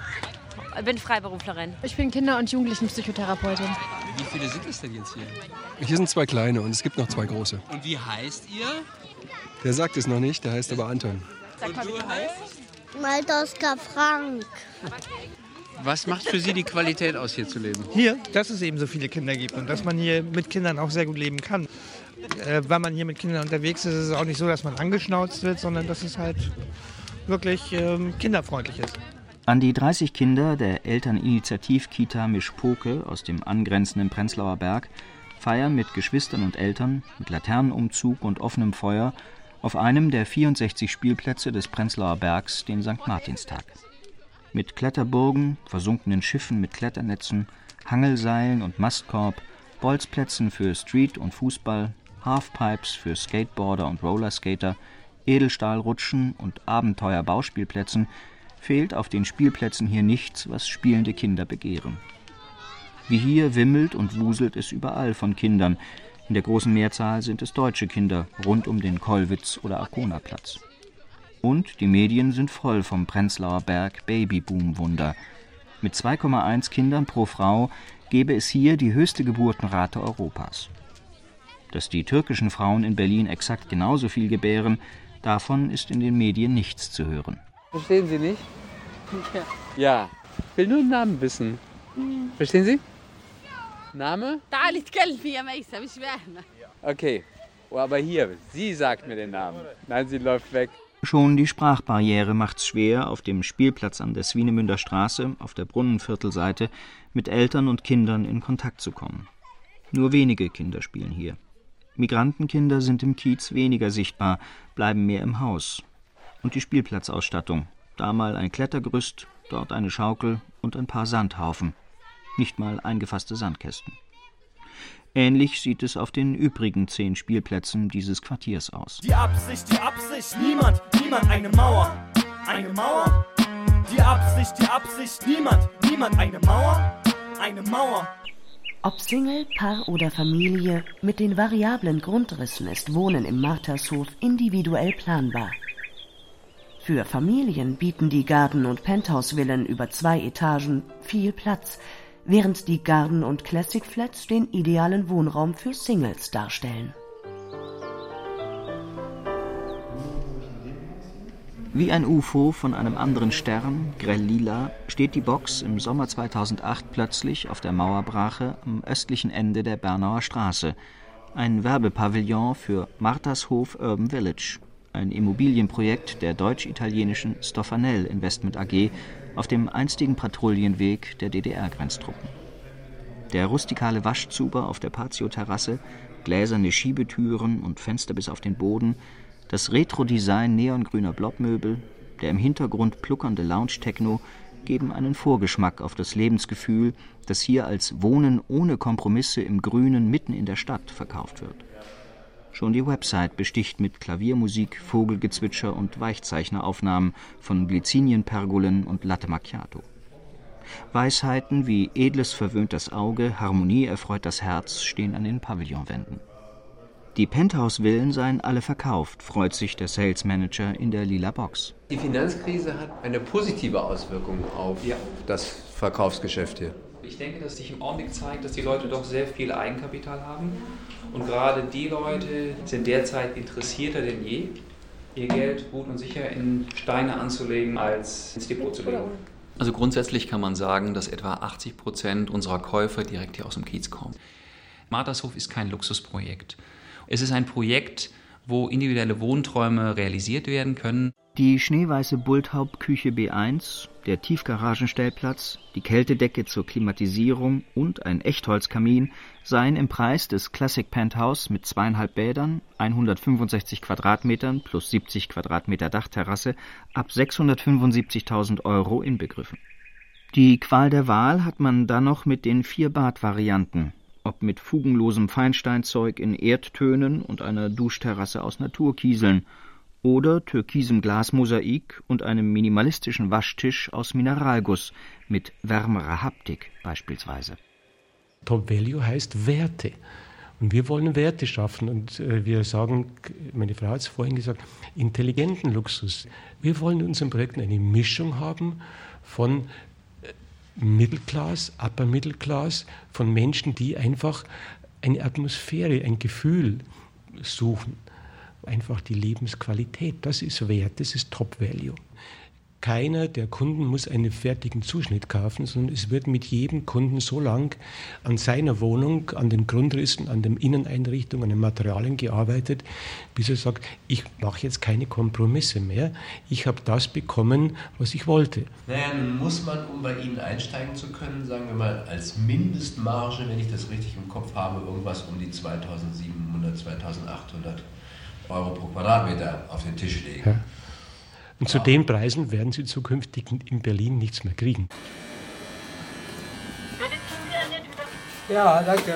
Bin Freiberuflerin. Ich bin Kinder- und Jugendlichenpsychotherapeutin. Wie viele sind es denn jetzt hier? Hier sind zwei kleine und es gibt noch zwei große. Und wie heißt ihr? Der sagt es noch nicht, der heißt aber Anton. Sag mal, wie du heißt? Maltoska Frank. Was macht für Sie die Qualität aus, hier zu leben? Hier, dass es eben so viele Kinder gibt und dass man hier mit Kindern auch sehr gut leben kann. Äh, wenn man hier mit Kindern unterwegs ist, ist es auch nicht so, dass man angeschnauzt wird, sondern dass es halt wirklich ähm, kinderfreundlich ist. An die dreißig Kinder der Elterninitiativ-Kita Mischpoke aus dem angrenzenden Prenzlauer Berg feiern mit Geschwistern und Eltern, mit Laternenumzug und offenem Feuer auf einem der vierundsechzig Spielplätze des Prenzlauer Bergs den Sankt Martinstag. Mit Kletterburgen, versunkenen Schiffen mit Kletternetzen, Hangelseilen und Mastkorb, Bolzplätzen für Street- und Fußball, Halfpipes für Skateboarder und Rollerskater, Edelstahlrutschen und Abenteuer-Bauspielplätzen fehlt auf den Spielplätzen hier nichts, was spielende Kinder begehren. Wie hier wimmelt und wuselt es überall von Kindern. In der großen Mehrzahl sind es deutsche Kinder, rund um den Kollwitz- oder Arkonaplatz. Und die Medien sind voll vom Prenzlauer Berg Babyboom-Wunder. Mit zwei Komma eins Kindern pro Frau gäbe es hier die höchste Geburtenrate Europas. Dass die türkischen Frauen in Berlin exakt genauso viel gebären, davon ist in den Medien nichts zu hören. Verstehen Sie nicht? Ja. Ja. Ich will nur einen Namen wissen. Hm. Verstehen Sie? Name? Okay. Oh, aber hier, sie sagt mir den Namen. Nein, sie läuft weg. Schon die Sprachbarriere macht's schwer, auf dem Spielplatz an der Swinemünder Straße, auf der Brunnenviertelseite, mit Eltern und Kindern in Kontakt zu kommen. Nur wenige Kinder spielen hier. Migrantenkinder sind im Kiez weniger sichtbar, bleiben mehr im Haus. Und die Spielplatzausstattung. Da mal ein Klettergerüst, dort eine Schaukel und ein paar Sandhaufen. Nicht mal eingefasste Sandkästen. Ähnlich sieht es auf den übrigen zehn Spielplätzen dieses Quartiers aus. Die Absicht, die Absicht, niemand, niemand, eine Mauer, eine Mauer. die Absicht, die Absicht. Niemand, niemand, eine Mauer, eine Mauer. Ob Single, Paar oder Familie, mit den variablen Grundrissen ist Wohnen im Martershof individuell planbar. Für Familien bieten die Garden- und Penthouse-Villen über zwei Etagen viel Platz, während die Garden- und Classic-Flats den idealen Wohnraum für Singles darstellen. Wie ein U F O von einem anderen Stern, grell lila, steht die Box im Sommer zweitausendacht plötzlich auf der Mauerbrache am östlichen Ende der Bernauer Straße. Ein Werbepavillon für Martershof Urban Village, ein Immobilienprojekt der deutsch-italienischen Stofanel Investment A G auf dem einstigen Patrouillenweg der D D R-Grenztruppen. Der rustikale Waschzuber auf der Patio-Terrasse, gläserne Schiebetüren und Fenster bis auf den Boden, das Retro-Design neongrüner Blobmöbel, der im Hintergrund pluckernde Lounge-Techno geben einen Vorgeschmack auf das Lebensgefühl, das hier als Wohnen ohne Kompromisse im Grünen mitten in der Stadt verkauft wird. Schon die Website besticht mit Klaviermusik, Vogelgezwitscher und Weichzeichneraufnahmen von Glycinienpergolen und Latte Macchiato. Weisheiten wie edles verwöhnt das Auge, Harmonie erfreut das Herz stehen an den Pavillonwänden. Die Penthouse-Villen seien alle verkauft, freut sich der Sales Manager in der lila Box. Die Finanzkrise hat eine positive Auswirkung auf ja. das Verkaufsgeschäft hier. Ich denke, dass sich im Augenblick zeigt, dass die Leute doch sehr viel Eigenkapital haben. Und gerade die Leute sind derzeit interessierter denn je, ihr Geld gut und sicher in Steine anzulegen, als ins Depot zu legen. Also grundsätzlich kann man sagen, dass etwa achtzig Prozent unserer Käufer direkt hier aus dem Kiez kommen. Martershof ist kein Luxusprojekt. Es ist ein Projekt, wo individuelle Wohnträume realisiert werden können. Die schneeweiße Bulthaupt-Küche B eins, der Tiefgaragenstellplatz, die Kältedecke zur Klimatisierung und ein Echtholzkamin seien im Preis des Classic Penthouse mit zweieinhalb Bädern, hundertfünfundsechzig Quadratmetern plus siebzig Quadratmeter Dachterrasse ab sechshundertfünfundsiebzigtausend Euro inbegriffen. Die Qual der Wahl hat man dann noch mit den vier Badvarianten, ob mit fugenlosem Feinsteinzeug in Erdtönen und einer Duschterrasse aus Naturkieseln oder türkisem Glasmosaik und einem minimalistischen Waschtisch aus Mineralguss mit wärmerer Haptik beispielsweise. Top Value heißt Werte. Und wir wollen Werte schaffen. Und äh, wir sagen, meine Frau hat es vorhin gesagt, intelligenten Luxus. Wir wollen in unseren Projekten eine Mischung haben von Mittelklass, Upper Mittelklass, von Menschen, die einfach eine Atmosphäre, ein Gefühl suchen. Einfach die Lebensqualität, das ist Wert, das ist Top Value. Keiner der Kunden muss einen fertigen Zuschnitt kaufen, sondern es wird mit jedem Kunden so lang an seiner Wohnung, an den Grundrissen, an den Inneneinrichtungen, an den Materialien gearbeitet, bis er sagt, ich mache jetzt keine Kompromisse mehr, ich habe das bekommen, was ich wollte. Naja, nun muss man, um bei Ihnen einsteigen zu können, sagen wir mal, als Mindestmarge, wenn ich das richtig im Kopf habe, irgendwas um die zweitausendsiebenhundert, zweitausendachthundert Euro pro Quadratmeter auf den Tisch legen. Ja. Und zu den Preisen werden Sie zukünftig in Berlin nichts mehr kriegen. Ja, danke.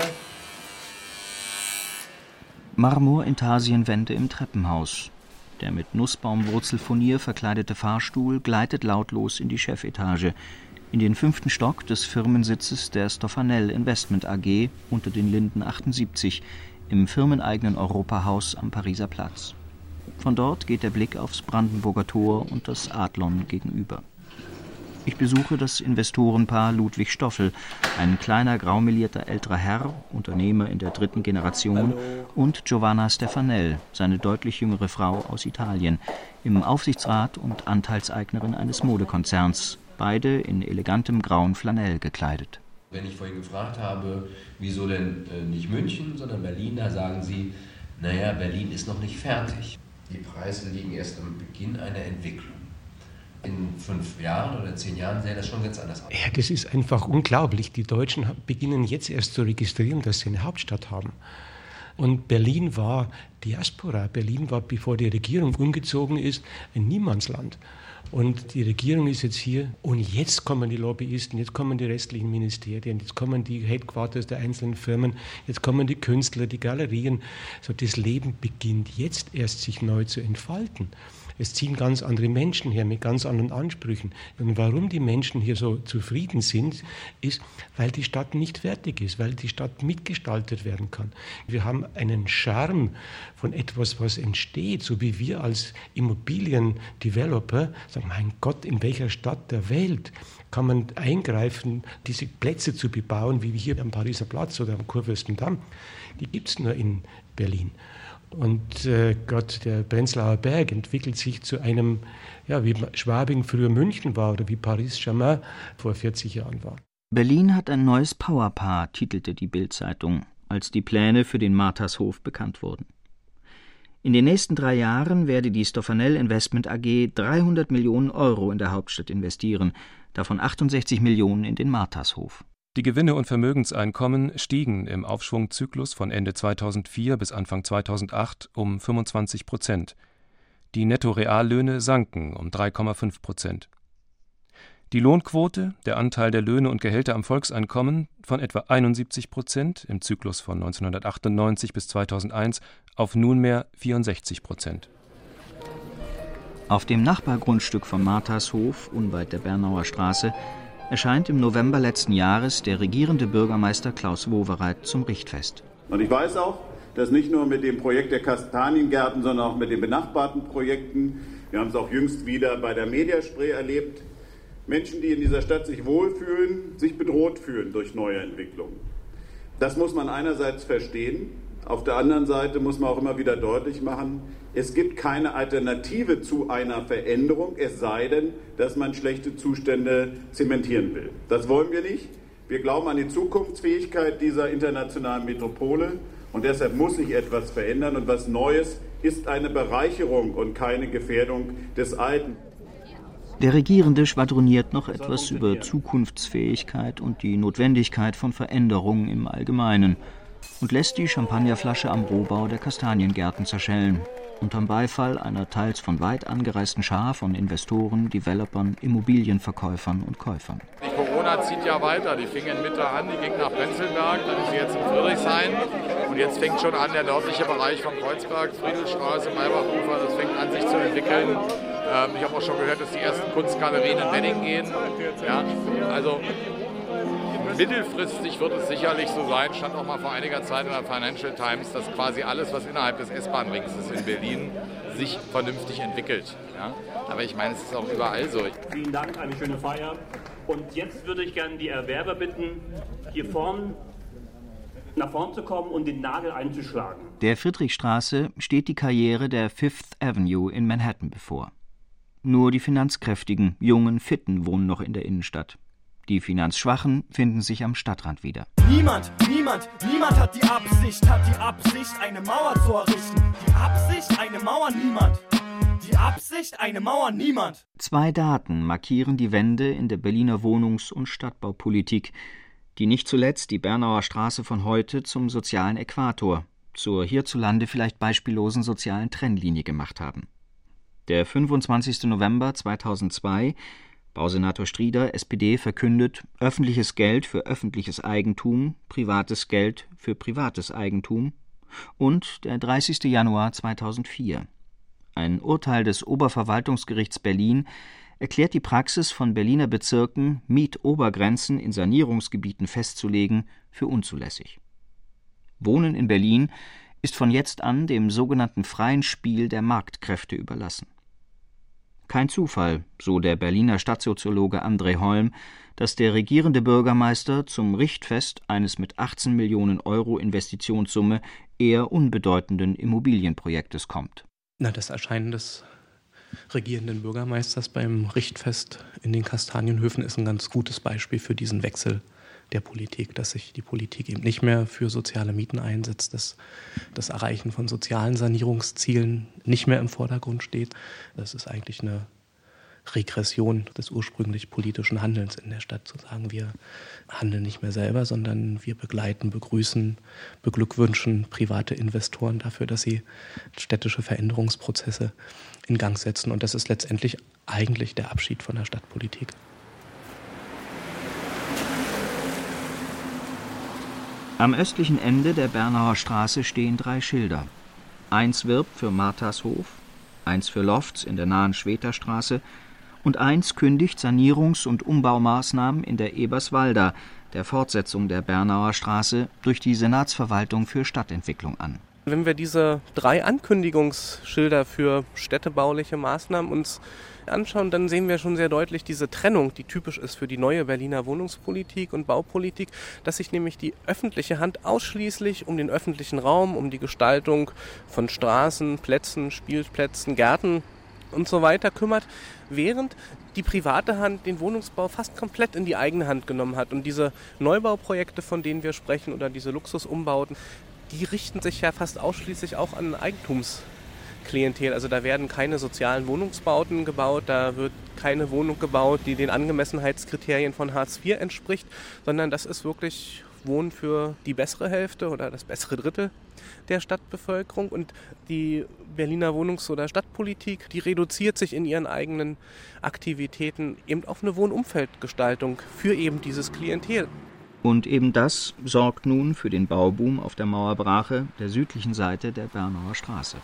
Marmor-Intarsienwände im Treppenhaus. Der mit Nussbaumwurzelfurnier verkleidete Fahrstuhl gleitet lautlos in die Chefetage, in den fünften Stock des Firmensitzes der Stofanel Investment A G unter den Linden achtundsiebzig im firmeneigenen Europahaus am Pariser Platz. Von dort geht der Blick aufs Brandenburger Tor und das Adlon gegenüber. Ich besuche das Investorenpaar Ludwig Stoffel, ein kleiner, graumelierter älterer Herr, Unternehmer in der dritten Generation, Hallo. Und Giovanna Stefanel, seine deutlich jüngere Frau aus Italien, im Aufsichtsrat und Anteilseignerin eines Modekonzerns, beide in elegantem grauen Flanell gekleidet. Wenn ich vorhin gefragt habe, wieso denn äh, nicht München, sondern Berlin, da sagen Sie, naja, Berlin ist noch nicht fertig. Die Preise liegen erst am Beginn einer Entwicklung. In fünf Jahren oder zehn Jahren sähe das schon ganz anders aus. Ja, das ist einfach unglaublich. Die Deutschen beginnen jetzt erst zu registrieren, dass sie eine Hauptstadt haben. Und Berlin war Diaspora. Berlin war, bevor die Regierung umgezogen ist, ein Niemandsland. Und die Regierung ist jetzt hier und jetzt kommen die Lobbyisten, jetzt kommen die restlichen Ministerien, jetzt kommen die Headquarters der einzelnen Firmen, jetzt kommen die Künstler, die Galerien. So, das Leben beginnt jetzt erst sich neu zu entfalten. Es ziehen ganz andere Menschen her mit ganz anderen Ansprüchen. Und warum die Menschen hier so zufrieden sind, ist, weil die Stadt nicht fertig ist, weil die Stadt mitgestaltet werden kann. Wir haben einen Charme von etwas, was entsteht, so wie wir als Immobiliendeveloper sagen, mein Gott, in welcher Stadt der Welt kann man eingreifen, diese Plätze zu bebauen, wie hier am Pariser Platz oder am Kurfürstendamm. Die gibt es nur in Berlin. Und äh, Gott, der Prenzlauer Berg entwickelt sich zu einem, ja, wie Schwabing früher München war oder wie Paris Chamin vor vierzig Jahren war. Berlin hat ein neues Powerpaar, titelte die Bild-Zeitung, als die Pläne für den Marthershof bekannt wurden. In den nächsten drei Jahren werde die Stoffanell Investment A G dreihundert Millionen Euro in der Hauptstadt investieren, davon achtundsechzig Millionen in den Marthershof. Die Gewinne und Vermögenseinkommen stiegen im Aufschwungzyklus von Ende zweitausendvier bis Anfang zweitausendacht um fünfundzwanzig Prozent. Die Nettoreallöhne sanken um drei Komma fünf Prozent. Die Lohnquote, der Anteil der Löhne und Gehälter am Volkseinkommen, von etwa einundsiebzig Prozent im Zyklus von neunzehnhundertachtundneunzig bis zweitausendeins auf nunmehr vierundsechzig Prozent. Auf dem Nachbargrundstück vom Marthershof, unweit der Bernauer Straße, erscheint im November letzten Jahres der regierende Bürgermeister Klaus Wowereit zum Richtfest. Und ich weiß auch, dass nicht nur mit dem Projekt der Kastaniengärten, sondern auch mit den benachbarten Projekten, wir haben es auch jüngst wieder bei der Mediaspray erlebt, Menschen, die in dieser Stadt sich wohlfühlen, sich bedroht fühlen durch neue Entwicklungen. Das muss man einerseits verstehen, auf der anderen Seite muss man auch immer wieder deutlich machen, es gibt keine Alternative zu einer Veränderung, es sei denn, dass man schlechte Zustände zementieren will. Das wollen wir nicht. Wir glauben an die Zukunftsfähigkeit dieser internationalen Metropole und deshalb muss sich etwas verändern und was Neues ist eine Bereicherung und keine Gefährdung des Alten. Der Regierende schwadroniert noch etwas über Zukunftsfähigkeit und die Notwendigkeit von Veränderungen im Allgemeinen und lässt die Champagnerflasche am Rohbau der Kastaniengärten zerschellen, unterm Beifall einer teils von weit angereisten Schar von Investoren, Developern, Immobilienverkäufern und Käufern. Die Corona zieht ja weiter, die fing in Mitte an, die ging nach Prenzlberg, dann ist sie jetzt in Friedrichshain und jetzt fängt schon an der nördliche Bereich von Kreuzberg, Friedelstraße, Maybachufer, das fängt an sich zu entwickeln. Ähm, ich habe auch schon gehört, dass die ersten Kunstgalerien in Wedding gehen. Ja, also mittelfristig wird es sicherlich so sein, stand auch mal vor einiger Zeit in der Financial Times, dass quasi alles, was innerhalb des S-Bahn-Rings ist in Berlin, sich vernünftig entwickelt. Ja? Aber ich meine, es ist auch überall so. Vielen Dank, eine schöne Feier. Und jetzt würde ich gerne die Erwerber bitten, hier vorn nach vorn zu kommen und den Nagel einzuschlagen. Der Friedrichstraße steht die Karriere der Fifth Avenue in Manhattan bevor. Nur die finanzkräftigen, jungen, fitten wohnen noch in der Innenstadt. Die Finanzschwachen finden sich am Stadtrand wieder. Niemand, niemand, niemand hat die Absicht, hat die Absicht, eine Mauer zu errichten. Die Absicht, eine Mauer, niemand. Die Absicht, eine Mauer, niemand. Zwei Daten markieren die Wende in der Berliner Wohnungs- und Stadtbaupolitik, die nicht zuletzt die Bernauer Straße von heute zum sozialen Äquator, zur hierzulande vielleicht beispiellosen sozialen Trennlinie gemacht haben. Der fünfundzwanzigster November zweitausendzwei, Bausenator Strieder, S P D, verkündet öffentliches Geld für öffentliches Eigentum, privates Geld für privates Eigentum, und der dreißigster Januar zweitausendvier. Ein Urteil des Oberverwaltungsgerichts Berlin erklärt die Praxis von Berliner Bezirken, Mietobergrenzen in Sanierungsgebieten festzulegen, für unzulässig. Wohnen in Berlin ist von jetzt an dem sogenannten freien Spiel der Marktkräfte überlassen. Kein Zufall, so der Berliner Stadtsoziologe André Holm, dass der regierende Bürgermeister zum Richtfest eines mit achtzehn Millionen Euro Investitionssumme eher unbedeutenden Immobilienprojektes kommt. Na, das Erscheinen des regierenden Bürgermeisters beim Richtfest in den Kastanienhöfen ist ein ganz gutes Beispiel für diesen Wechsel der Politik, dass sich die Politik eben nicht mehr für soziale Mieten einsetzt, dass das Erreichen von sozialen Sanierungszielen nicht mehr im Vordergrund steht. Das ist eigentlich eine Regression des ursprünglich politischen Handelns in der Stadt, zu sagen, wir handeln nicht mehr selber, sondern wir begleiten, begrüßen, beglückwünschen private Investoren dafür, dass sie städtische Veränderungsprozesse in Gang setzen. Und das ist letztendlich eigentlich der Abschied von der Stadtpolitik. Am östlichen Ende der Bernauer Straße stehen drei Schilder. Eins wirbt für Marthershof, eins für Lofts in der nahen Schweterstraße und eins kündigt Sanierungs- und Umbaumaßnahmen in der Eberswalder, der Fortsetzung der Bernauer Straße, durch die Senatsverwaltung für Stadtentwicklung an. Wenn wir diese drei Ankündigungsschilder für städtebauliche Maßnahmen uns anschauen, dann sehen wir schon sehr deutlich diese Trennung, die typisch ist für die neue Berliner Wohnungspolitik und Baupolitik, dass sich nämlich die öffentliche Hand ausschließlich um den öffentlichen Raum, um die Gestaltung von Straßen, Plätzen, Spielplätzen, Gärten und so weiter kümmert, während die private Hand den Wohnungsbau fast komplett in die eigene Hand genommen hat. Und diese Neubauprojekte, von denen wir sprechen, oder diese Luxusumbauten, die richten sich ja fast ausschließlich auch an Eigentumsklientel. Also da werden keine sozialen Wohnungsbauten gebaut, da wird keine Wohnung gebaut, die den Angemessenheitskriterien von Hartz vier entspricht, sondern das ist wirklich Wohnen für die bessere Hälfte oder das bessere Drittel der Stadtbevölkerung. Und die Berliner Wohnungs- oder Stadtpolitik, die reduziert sich in ihren eigenen Aktivitäten eben auf eine Wohnumfeldgestaltung für eben dieses Klientel. Und eben das sorgt nun für den Bauboom auf der Mauerbrache der südlichen Seite der Bernauer Straße.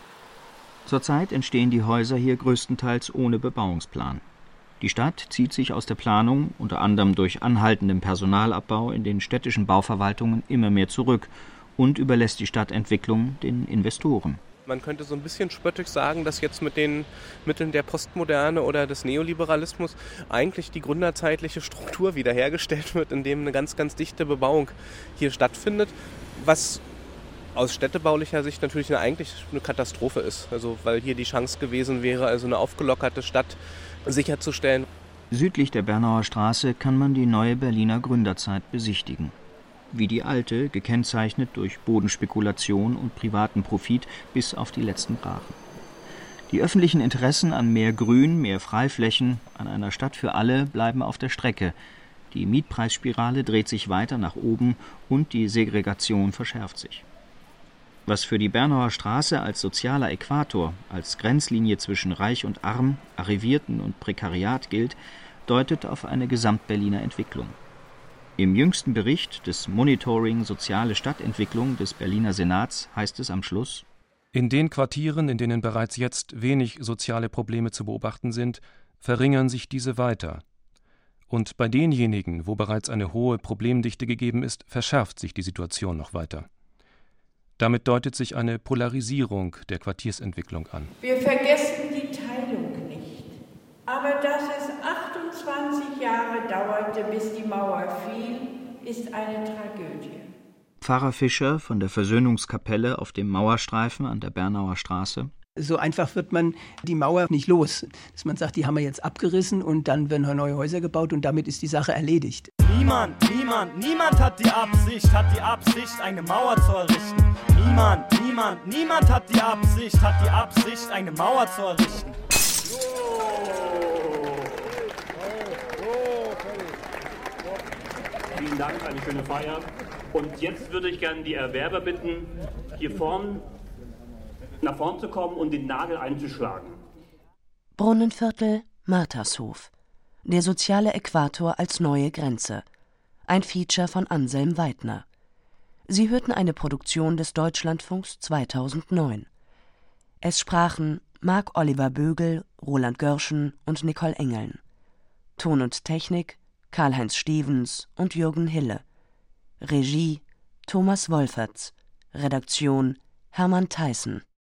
Zurzeit entstehen die Häuser hier größtenteils ohne Bebauungsplan. Die Stadt zieht sich aus der Planung, unter anderem durch anhaltenden Personalabbau in den städtischen Bauverwaltungen, immer mehr zurück und überlässt die Stadtentwicklung den Investoren. Man könnte so ein bisschen spöttisch sagen, dass jetzt mit den Mitteln der Postmoderne oder des Neoliberalismus eigentlich die gründerzeitliche Struktur wiederhergestellt wird, indem eine ganz, ganz dichte Bebauung hier stattfindet, was aus städtebaulicher Sicht natürlich eine, eigentlich eine Katastrophe ist. Also weil hier die Chance gewesen wäre, also eine aufgelockerte Stadt sicherzustellen. Südlich der Bernauer Straße kann man die neue Berliner Gründerzeit besichtigen. Wie die alte, gekennzeichnet durch Bodenspekulation und privaten Profit bis auf die letzten Brachen. Die öffentlichen Interessen an mehr Grün, mehr Freiflächen, an einer Stadt für alle bleiben auf der Strecke. Die Mietpreisspirale dreht sich weiter nach oben und die Segregation verschärft sich. Was für die Bernauer Straße als sozialer Äquator, als Grenzlinie zwischen Reich und Arm, Arrivierten und Prekariat gilt, deutet auf eine Gesamtberliner Entwicklung. Im jüngsten Bericht des Monitoring Soziale Stadtentwicklung des Berliner Senats heißt es am Schluss: In den Quartieren, in denen bereits jetzt wenig soziale Probleme zu beobachten sind, verringern sich diese weiter. Und bei denjenigen, wo bereits eine hohe Problemdichte gegeben ist, verschärft sich die Situation noch weiter. Damit deutet sich eine Polarisierung der Quartiersentwicklung an. Wir vergessen die Teilung nicht. Aber dass es achtundzwanzig Jahre dauerte, bis die Mauer fiel, ist eine Tragödie. Pfarrer Fischer von der Versöhnungskapelle auf dem Mauerstreifen an der Bernauer Straße. So einfach wird man die Mauer nicht los. Dass man sagt, die haben wir jetzt abgerissen und dann werden neue Häuser gebaut und damit ist die Sache erledigt. Niemand, niemand, niemand hat die Absicht, hat die Absicht, eine Mauer zu errichten. Niemand, niemand, niemand hat die Absicht, hat die Absicht, eine Mauer zu errichten. Vielen Dank, eine schöne Feier. Und jetzt würde ich gerne die Erwerber bitten, hier vorn nach vorn zu kommen und den Nagel einzuschlagen. Brunnenviertel, Marthershof. Der soziale Äquator als neue Grenze. Ein Feature von Anselm Weidner. Sie hörten eine Produktion des Deutschlandfunks zweitausendneun. Es sprachen Marc Oliver Bögel, Roland Görschen und Nicole Engeln. Ton und Technik Karl-Heinz Stevens und Jürgen Hille. Regie Thomas Wolferts. Redaktion Hermann Theissen.